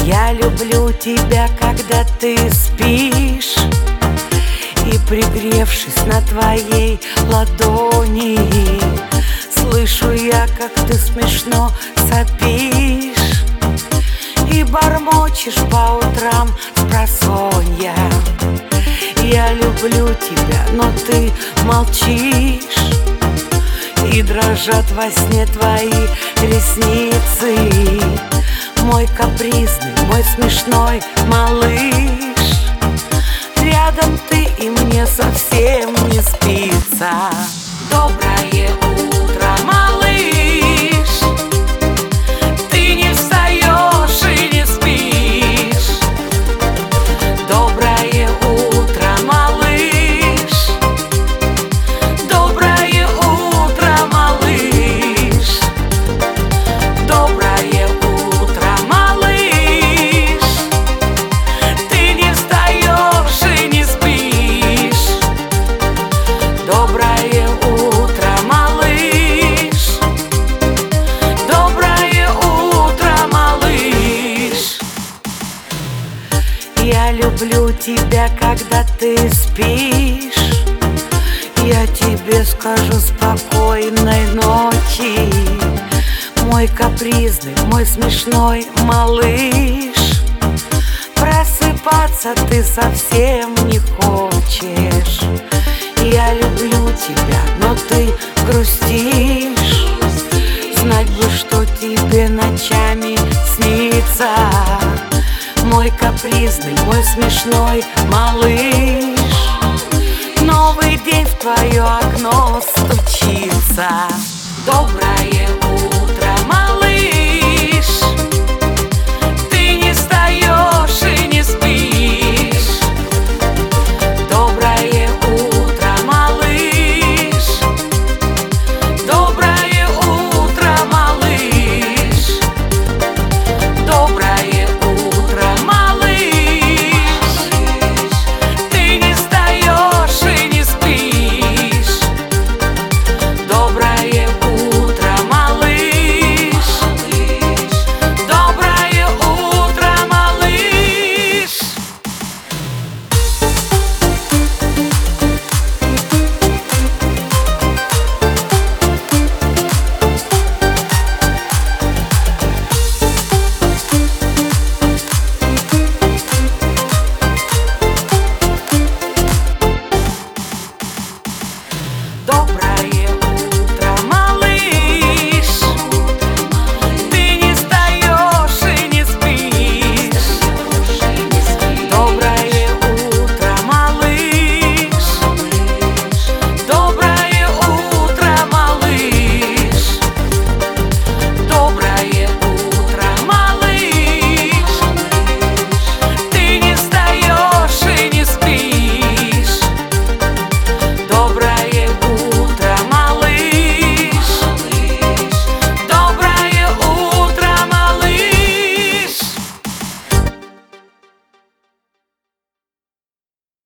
Я люблю тебя, когда ты спишь, и, пригревшись на твоей ладони, слышу я, как ты смешно сопишь и бормочешь по утрам спросонья. Я люблю тебя, но ты молчишь, и дрожат во сне твои ресницы. Мой капризный, мой смешной малыш, рядом ты, и мне совсем не спится. Доброе утро, малыш, ты не встаешь и не спишь. Доброе утро, малыш, доброе утро, малыш. Доброе утро, малыш, ты не встаешь и не спишь. Доброе утро, малыш, доброе утро, малыш. Я люблю тебя, когда ты спишь. Я тебе скажу спокойной ночи, мой капризный, мой смешной малыш. Просыпаться ты совсем не хочешь. Я люблю тебя, но ты грустишь. Знать бы, что тебе ночами снится, мой капризный, мой смешной малыш. Новый день в твое окно стучится. Доброе